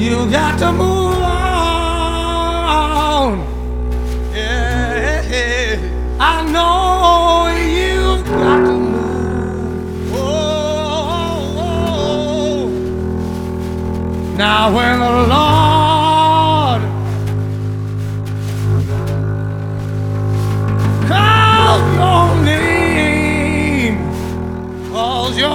You got to move on. Yeah, I know you've got to move. Oh, now when the Lord